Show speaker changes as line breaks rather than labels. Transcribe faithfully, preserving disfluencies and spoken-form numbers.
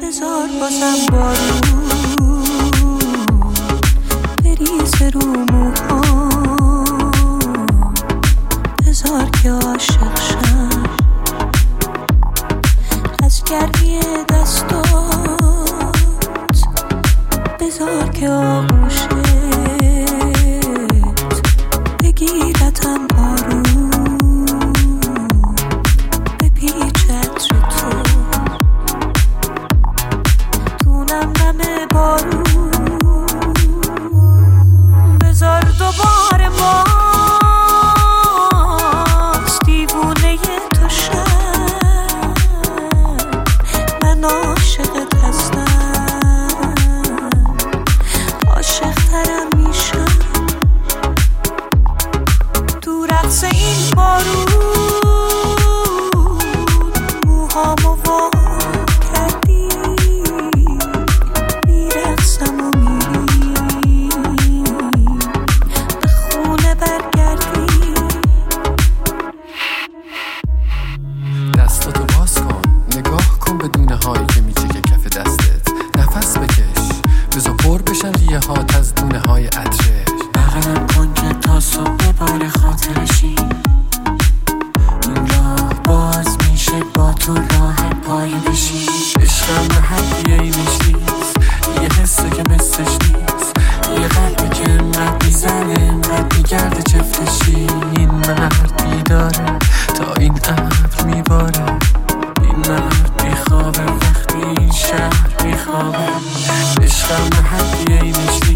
بذار بازم بارون بریزه رو موهام، بذار که عاشق شم از گرمی دستات، بذار که آغوشت بگیرتم آروم بپیچت رو تو دونم نم بارون، بذار دوباره باز دیوونه تو شم، من عاشقت هستم، عاشق ترم میشم تو رقص این بارون، موهامو وا کردی میرقصم و میری به خونه برگردی.
دستاتو باز کن، نگاه کن به دونه هایی که میچکه کف دستت، نفس بکش بذار پر بشن ریه هات از دونه های عطرش،
بغلم کن که تا صبح ببال خاطرشی، این راه باز میشه با تو راه پای بشی، عشقم به حدیه اینش نیست، یه حسه که مثلش نیست، یه قلبی که انقدر میزنه انقدر میگرده چفتشی، این مرد بیداره تا این ابر میباره، این مرد بیخوابه وقتی این شهر بیخوابه، عشقم به حدیه اینش نیست